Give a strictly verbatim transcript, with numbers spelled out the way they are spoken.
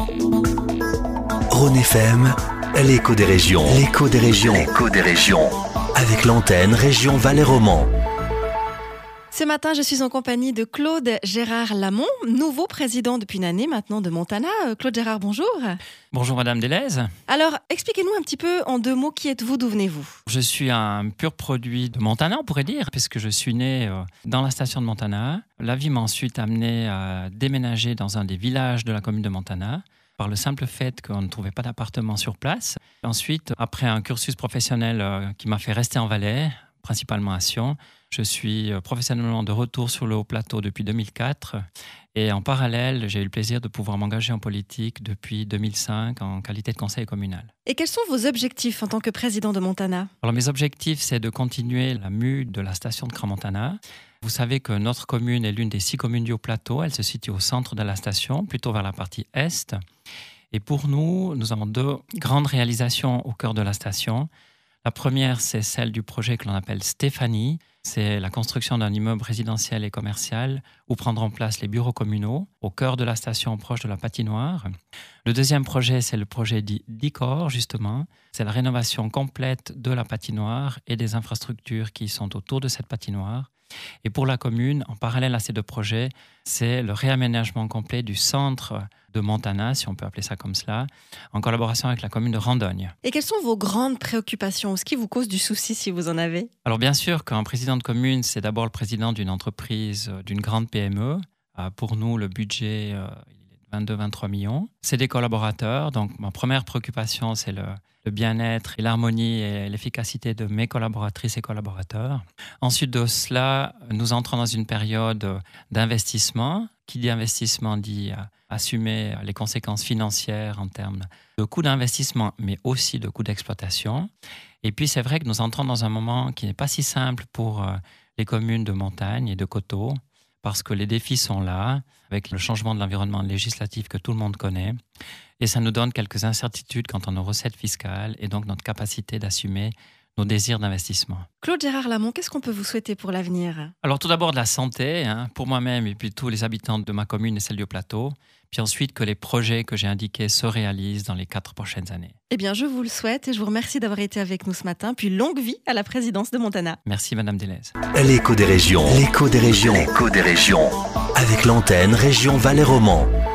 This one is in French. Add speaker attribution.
Speaker 1: Rhône F M, l'écho des régions. L'écho des régions. L'écho des régions. Avec l'antenne Région Valais-Roman.
Speaker 2: Ce matin, je suis en compagnie de Claude Gérard Lamont, nouveau président depuis une année maintenant de Montana. Claude Gérard, bonjour.
Speaker 3: Bonjour Madame Delez.
Speaker 2: Alors, expliquez-nous un petit peu en deux mots, qui êtes-vous, d'où venez-vous ?
Speaker 3: Je suis un pur produit de Montana, on pourrait dire, puisque je suis né dans la station de Montana. La vie m'a ensuite amené à déménager dans un des villages de la commune de Montana, par le simple fait qu'on ne trouvait pas d'appartement sur place. Ensuite, après un cursus professionnel qui m'a fait rester en Valais, principalement à Sion, je suis professionnellement de retour sur le haut plateau depuis deux mille quatre et en parallèle, j'ai eu le plaisir de pouvoir m'engager en politique depuis deux mille cinq en qualité de conseiller communal.
Speaker 2: Et quels sont vos objectifs en tant que président de Montana ?
Speaker 3: Alors mes objectifs, c'est de continuer la mue de la station de Grand-Montana. Vous savez que notre commune est l'une des six communes du haut plateau. Elle se situe au centre de la station, plutôt vers la partie est. Et pour nous, nous avons deux grandes réalisations au cœur de la station. La première, c'est celle du projet que l'on appelle Stéphanie. C'est la construction d'un immeuble résidentiel et commercial où prendront place les bureaux communaux au cœur de la station, proche de la patinoire. Le deuxième projet, c'est le projet dit Dicor, justement. C'est la rénovation complète de la patinoire et des infrastructures qui sont autour de cette patinoire. Et pour la commune, en parallèle à ces deux projets, c'est le réaménagement complet du centre de Montana, si on peut appeler ça comme cela, en collaboration avec la commune de Randogne.
Speaker 2: Et quelles sont vos grandes préoccupations ? Ce qui vous cause du souci, si vous en avez ?
Speaker 3: Alors bien sûr qu'un président de commune, c'est d'abord le président d'une entreprise, d'une grande P M E. Pour nous, le budget euh, il est de vingt-deux à vingt-trois millions. C'est des collaborateurs, donc ma première préoccupation, c'est le, le bien-être et l'harmonie et l'efficacité de mes collaboratrices et collaborateurs. Ensuite de cela, nous entrons dans une période d'investissement. Qui dit investissement dit euh, assumer les conséquences financières en termes de coûts d'investissement, mais aussi de coûts d'exploitation. Et puis c'est vrai que nous entrons dans un moment qui n'est pas si simple pour euh, les communes de montagne et de coteaux, parce que les défis sont là, avec le changement de l'environnement législatif que tout le monde connaît. Et ça nous donne quelques incertitudes quant à nos recettes fiscales et donc notre capacité d'assumer nos désirs d'investissement.
Speaker 2: Claude Gérard Lamont, qu'est-ce qu'on peut vous souhaiter pour l'avenir ?
Speaker 3: Alors tout d'abord de la santé, hein, pour moi-même et puis tous les habitants de ma commune et celle du plateau. Puis ensuite que les projets que j'ai indiqués se réalisent dans les quatre prochaines années.
Speaker 2: Eh bien, je vous le souhaite et je vous remercie d'avoir été avec nous ce matin. Puis longue vie à la présidence de Montana.
Speaker 3: Merci Madame Delez.
Speaker 1: L'écho des régions. L'écho des régions. L'écho des régions. Avec l'antenne Région Valais-Roman.